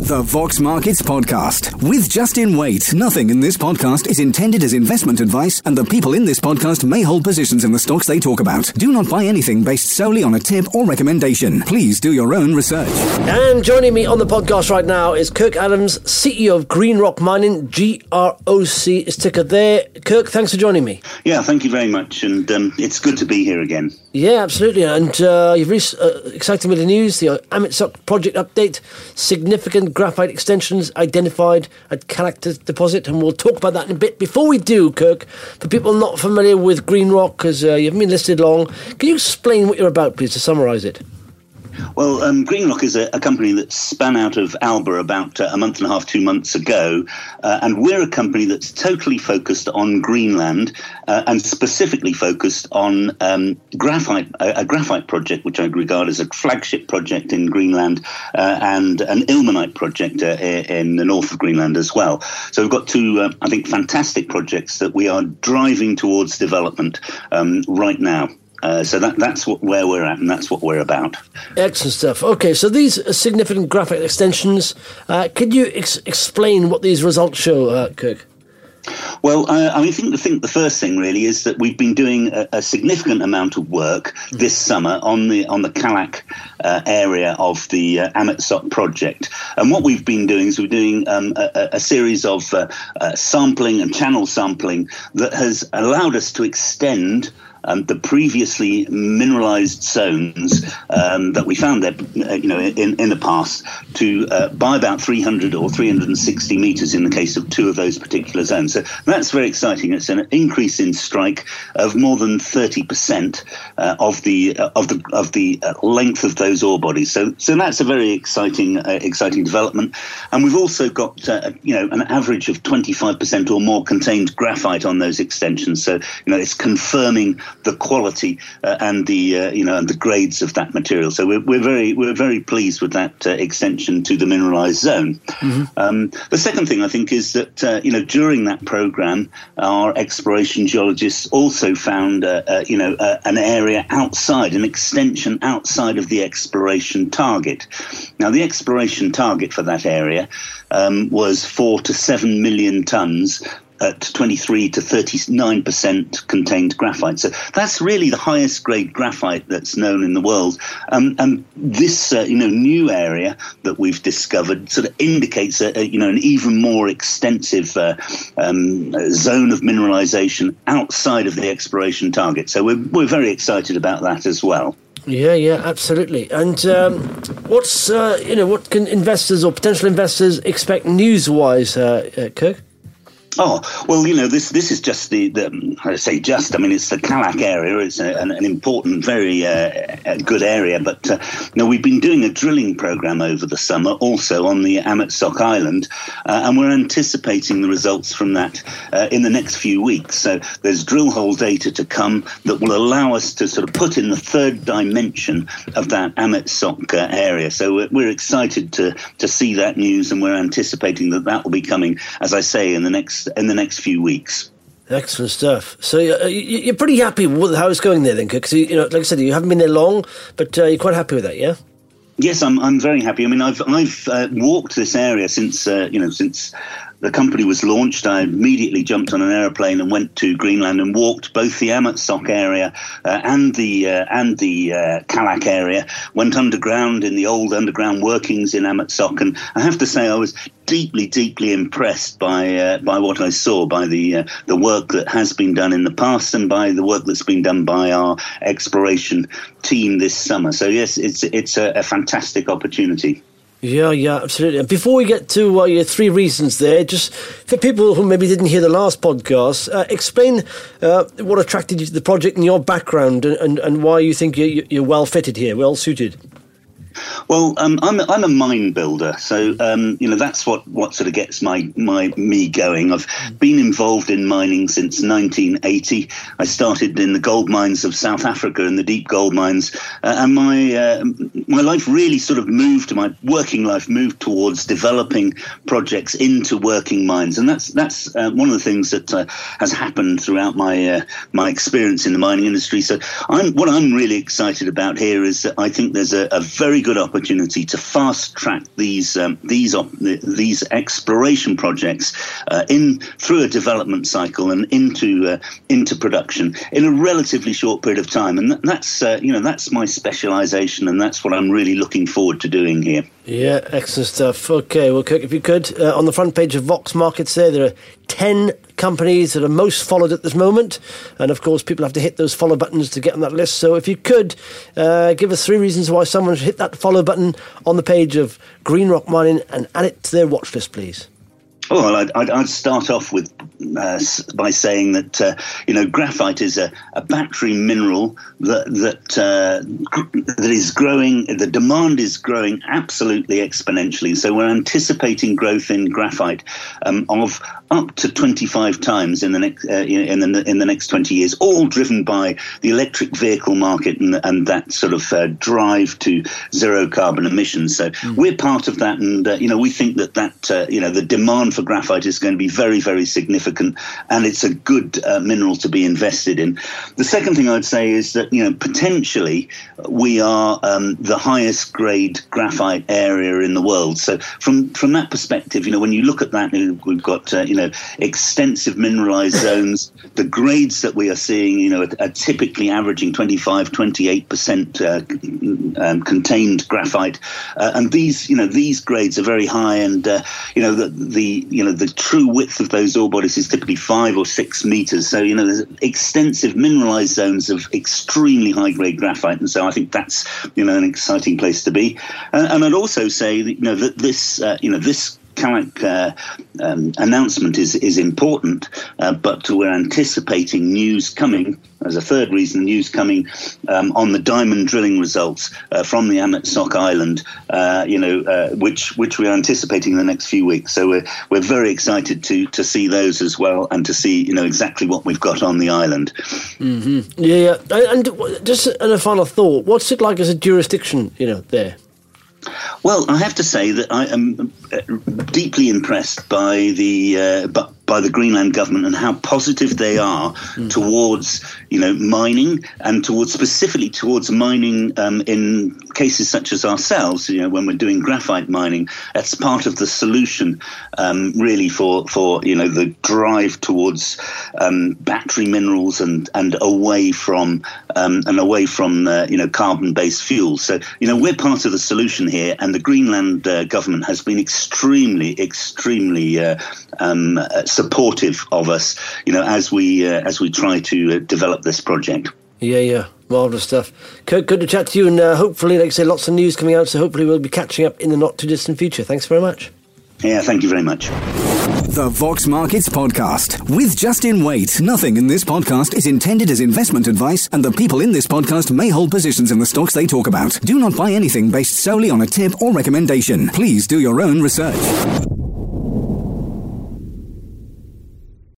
The Vox Markets Podcast with Justin Waite. Nothing in this podcast is intended as investment advice, and the people in this podcast may hold positions in the stocks they talk about. Do not buy anything based solely on a tip or recommendation. Please do your own research. And joining me on the podcast right now is Kirk Adams, CEO of GreenRoc Mining, GROC is ticker there. Kirk, thanks for joining me. Yeah, thank you very much, and it's good to be here again. Yeah, absolutely. And you've really exciting bit of news, the Amitsoq project update, significant graphite extensions identified at Kallak deposit, and we'll talk about that in a bit. Before we do, Kirk, for people not familiar with GreenRoc, because you haven't been listed long, can you explain what you're about, please, to summarise it? Well, GreenRoc is a company that spun out of Alba about a month and a half, 2 months ago, and we're a company that's totally focused on Greenland and specifically focused on graphite, a graphite project, which I regard as a flagship project in Greenland, and an ilmenite project in the north of Greenland as well. So we've got two, I think, fantastic projects that we are driving towards development right now. So that's where we're at, and that's what we're about. Excellent stuff. Okay, so these are significant graphite extensions. Could you explain what these results show, Kirk? Well, I think the first thing really is that we've been doing a significant amount of work this summer on the Kallak area of the Amitsoq project. And what we've been doing is we're doing a series of sampling and channel sampling that has allowed us to extend the previously mineralized zones that we found there, in the past, to by about 300 or 360 meters in the case of two of those particular zones. So that's very exciting. It's an increase in strike of more than 30% of the length of those ore bodies. So that's a very exciting development. And we've also got an average of 25% or more contained graphite on those extensions. So it's confirming the quality and the grades of that material. So we're very pleased with that extension to the mineralized zone. Mm-hmm. The second thing I think is that during that program, our exploration geologists also found an area outside, an extension outside of the exploration target. Now the exploration target for that area was 4 to 7 million tons at 23 to 39% contained graphite. So that's really the highest grade graphite that's known in the world. And this, new area that we've discovered sort of indicates an even more extensive zone of mineralization outside of the exploration target. So we're very excited about that as well. Yeah, absolutely. And what can investors or potential investors expect news-wise, Kirk? Oh, well, this is just it's the Kallak area. It's an important, very good area. But, we've been doing a drilling program over the summer also on the Amitsoq Island, and we're anticipating the results from that in the next few weeks. So there's drill hole data to come that will allow us to sort of put in the third dimension of that Amitsoq area. So we're excited to see that news, and we're anticipating that will be coming, as I say, in the next few weeks. Excellent stuff. So you're pretty happy with how it's going there then, because like I said, you haven't been there long, but you're quite happy with that, yeah? Yes, I'm very happy. I mean, I've walked this area since the company was launched. I immediately jumped on an aeroplane and went to Greenland and walked both the Amitsoq area and the Kallak area. Went underground in the old underground workings in Amitsoq, and I have to say I was deeply impressed by what I saw, by the work that has been done in the past, and by the work that's been done by our exploration team this summer. So yes, it's a fantastic opportunity. Yeah, absolutely. And before we get to your three reasons there, just for people who maybe didn't hear the last podcast, explain what attracted you to the project and your background, and why you think you're well fitted here, well suited. Well, I'm a mine builder, so that's what sort of gets me going. I've been involved in mining since 1980. I started in the gold mines of South Africa, in the deep gold mines, and my life really sort of my working life moved towards developing projects into working mines, and that's one of the things that has happened throughout my experience in the mining industry. So what I'm really excited about here is that I think there's a very good opportunity to fast track these exploration projects through a development cycle and into production in a relatively short period of time. And that's my specialisation, and that's what I'm really looking forward to doing here. Yeah, excellent stuff. Okay, well, Kirk, if you could, on the front page of Vox Markets there are 10 companies that are most followed at this moment. And, of course, people have to hit those follow buttons to get on that list. So if you could, give us 3 reasons why someone should hit that follow button on the page of Green Rock Mining and add it to their watch list, please. Well, I'd start off with by saying that graphite is a battery mineral that is growing. The demand is growing absolutely exponentially. So we're anticipating growth in graphite of up to 25 times in the next 20 years, all driven by the electric vehicle market and that sort of drive to zero carbon emissions. So we're part of that, and we think that the demand for graphite is going to be very, very significant, and it's a good mineral to be invested in. The second thing I'd say is that potentially we are the highest grade graphite area in the world. So from that perspective, when you look at that, we've got extensive mineralized zones. The grades that we are seeing, are typically averaging 25-28% contained graphite, and these grades are very high, and the true width of those ore bodies is typically 5 or 6 meters. So there's extensive mineralized zones of extremely high grade graphite, and so I think that's an exciting place to be. And I'd also say that this Kallak announcement is important, but we're anticipating news coming, as a third reason, on the diamond drilling results from the Amet Sok Island, which we're anticipating in the next few weeks. So we're very excited to see those as well, and to see exactly what we've got on the island. Mm-hmm. Yeah. And just a final thought: what's it like as a jurisdiction, there? Well, I have to say that I am deeply impressed by the Greenland government and how positive they are towards mining, and specifically towards mining in cases such as ourselves. When we're doing graphite mining, that's part of the solution, really for the drive towards battery minerals and away from carbon-based fuels. So we're part of the solution here, and the Greenland government has been extremely supportive of us, as we try to develop this project. Yeah, marvellous stuff. Kirk, good to chat to you, and hopefully, like I say, lots of news coming out, so hopefully we'll be catching up in the not-too-distant future. Thanks very much. Yeah, thank you very much. The Vox Markets Podcast with Justin Waite. Nothing in this podcast is intended as investment advice, and the people in this podcast may hold positions in the stocks they talk about. Do not buy anything based solely on a tip or recommendation. Please do your own research.